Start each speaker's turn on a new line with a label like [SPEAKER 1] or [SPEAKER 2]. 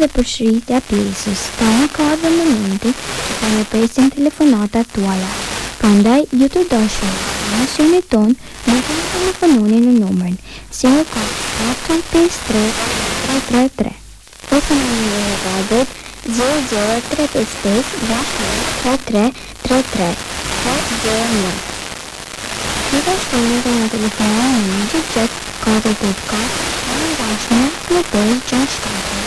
[SPEAKER 1] dhe përsëritja e pjesës. Tani ka abonamente që përpresin telefonata tuaja. Prandaj, ju të dashur, emisionit ton mund të telefononi në numrin 04853 Telefononi në radiot 00355 6333 409. Gjithashtu mund të telefononi në gjithë 484 në dashnë në 567.